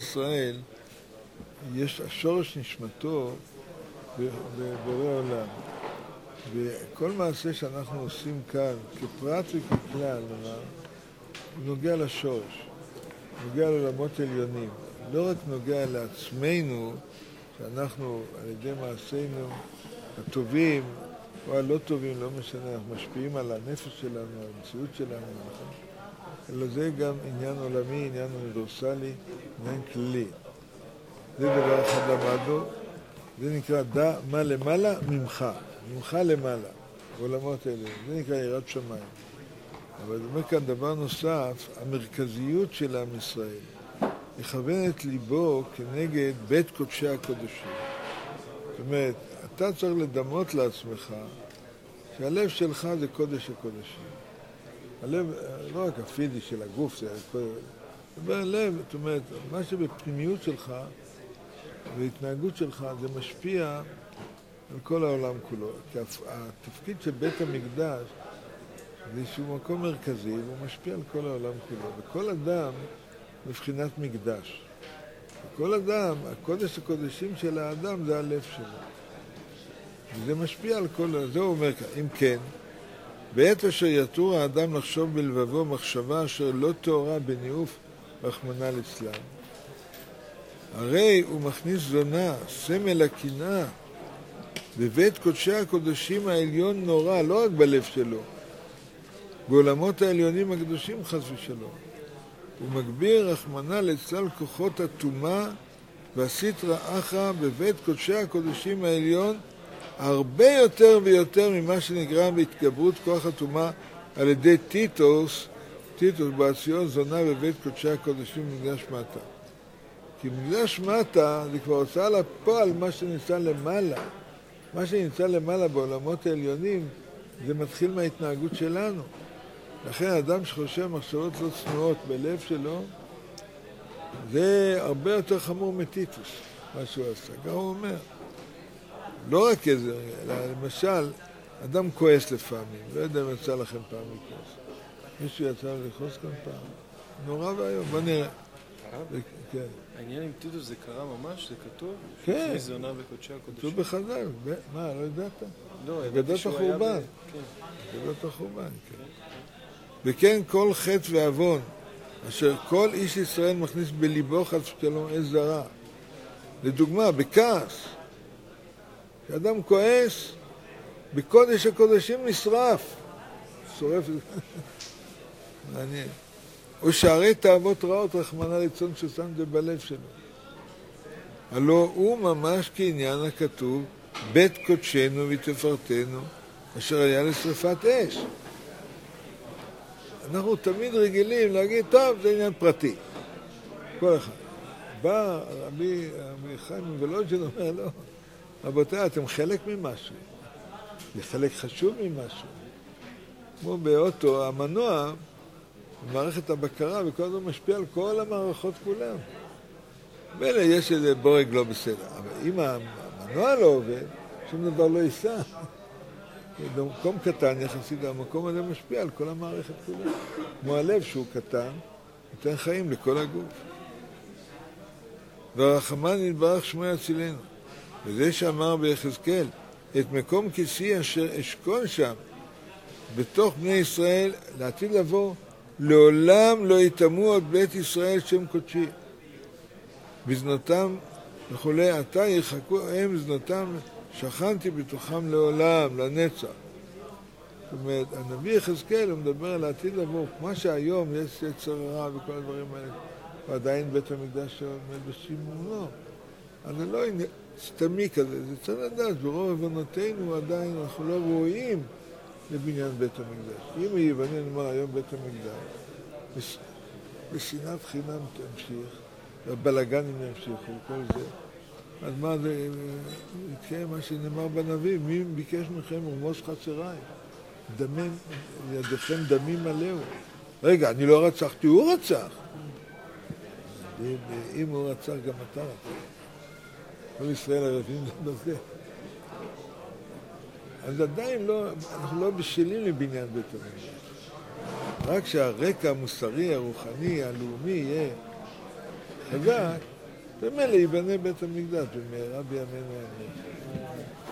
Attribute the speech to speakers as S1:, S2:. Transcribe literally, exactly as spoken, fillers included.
S1: ישראל, יש השורש נשמתו בבורא עולם. וכל מעשה שאנחנו עושים כאן, כפרט וככלל, הוא נוגע לשורש, נוגע לעולמות עליונים. לא רק נוגע לעצמנו, שאנחנו על ידי מעשינו הטובים או הלא טובים, לא משנה, אנחנו משפיעים על הנפש שלנו, על המציאות שלנו, אלא זה גם עניין עולמי, עניין אוניברסלי, עניין כללי. זה דבר אחד למדנו, זה נקרא דע מה למעלה ממך, ממך למעלה, בעולמות האלה, זה נקרא יראת שמיים. אבל אומר כאן דבר נוסף, המרכזיות של עם ישראל, יכוון את ליבו כנגד בית קודשי הקודשים. זאת אומרת, אתה צריך לדמות לעצמך שהלב שלך זה קודש הקודשים. הלב, לא רק הפיזי של הגוף, זה קודש. הלב, זאת אומרת, מה שבפנימיות שלך והתנהגות שלך זה משפיע על כל העולם כולו. כי התפקיד של בית המקדש זה שהוא מקום מרכזי והוא משפיע על כל העולם כולו. וכל אדם מבחינת מקדש. כל אדם, הקודש הקודשים של האדם זה הלב שלו. וזה משפיע על כל... זה הוא אומר כאן, אם כן, בעת אשר יתור האדם לחשוב בלבבו מחשבה אשר לא תאורה בניאוף רחמנא ליצלן. הרי הוא מכניס זונה, סמל הקנאה, בבית קודשי הקודשים העליון נורא, לא רק בלב שלו, בעולמות העליונים הקדושים חס ושלום. הוא מגביר רחמנא ליצלן כוחות הטומאה והסטרא אחרא בבית קודשי הקודשים העליון הרבה יותר ויותר ממה שנגרם בהתגברות כוח הטומאה על ידי טיטוס, טיטוס בעשיון זונה בבית קודשי הקודשים במקדש מטה. כי במקדש מטה זה כבר הוצאה לפועל מה שנמצא למעלה. מה שנמצא למעלה בעולמות העליונים זה מתחיל מההתנהגות שלנו. לכן האדם שחושב מחשבות לא צנועות בלב שלו, זה הרבה יותר חמור מטיטוס, מה שהוא עשה. גם הוא אומר, לא רק איזה, למשל, אדם כועס לפעמים, לא יודע אם יצא לכם פעם לכעוס. מישהו יצא לכעוס כאן פעם? נורא והיום, בוא נראה.
S2: כן. העניין עם טיטוס זה קרה ממש? זה כתוב?
S1: כן.
S2: לפני זונה בקודשי הקודשים?
S1: כתוב בחז"ל. מה, לא ידעת?
S2: לא,
S1: אגדות החורבן.
S2: כן.
S1: אגדות החורבן, כן. וכן כל חטא ועוון, אשר כל איש ישראל מכניס בליבו חס ושלום אש זרה. לדוגמה, בכעס. כשאדם כועס, בקודש הקודשים נשרף. שורף את זה. מעניין. או שערי תאוות רעות רחמנא ליצלן ששם זה בלב שלו. הלא הוא ממש כעניין הכתוב, בית קודשנו ותפארתנו, אשר היה לשרפת אש. אנחנו תמיד רגילים להגיד, טוב, זה עניין פרטי. כל אחד. בא רבי, רבי חיים ולוג'ין אומר, לא, רבותיי, אתם חלק ממשהו. זה חלק חשוב ממשהו. כמו באוטו, המנוע, מערכת הבקרה, וכל הזמן משפיע על כל המערכות כולם. ואלה יש איזה בורג לא בסדר. אבל אם המנוע לא עובד, שום דבר לא ייסע. במקום קטן יחסית, המקום הזה משפיע על כל המערכת כולה. כמו הלב שהוא קטן, נותן חיים לכל הגוף. והרחמן יתברך שמו יצילנו. וזה שאמר ביחזקאל, את מקום כיסי אשר אשכון שם, בתוך בני ישראל, לעתיד לבוא, לעולם לא יתאמו עוד בית ישראל שם קודשי. בזנותם וכולי, עתה ירחקו הם זנותם, שכנתי בתוכם לעולם, לנצח. זאת אומרת, הנביא יחזקאל הוא מדבר על העתיד לבוא, מה שהיום יש יצר רע וכל הדברים האלה, ועדיין בית המקדש עומד בשימונו. אז זה לא סתמי כזה, זה צריך לדעת, ברוב הבנותינו עדיין אנחנו לא רואים לבניין בית המקדש. אם היווני נאמר היום בית המקדש, בשנאת חינם תמשיך, והבלגנים ימשיכו, כל זה. אז מה זה, יתקיים מה שנאמר בנביא, מי ביקש מכם רמוס חצריים? דמים, ידיכם דמים מלאו. רגע, אני לא רצחתי, הוא רצח. אם הוא רצח, גם אתה רצח. כל ישראל ערבים זה בזה. אז עדיין לא, אנחנו לא בשלים לבניין בית המקדש. רק שהרקע המוסרי, הרוחני, הלאומי יהיה חזק, במילא ייבנה בית המקדש במהרה בימינו אמן.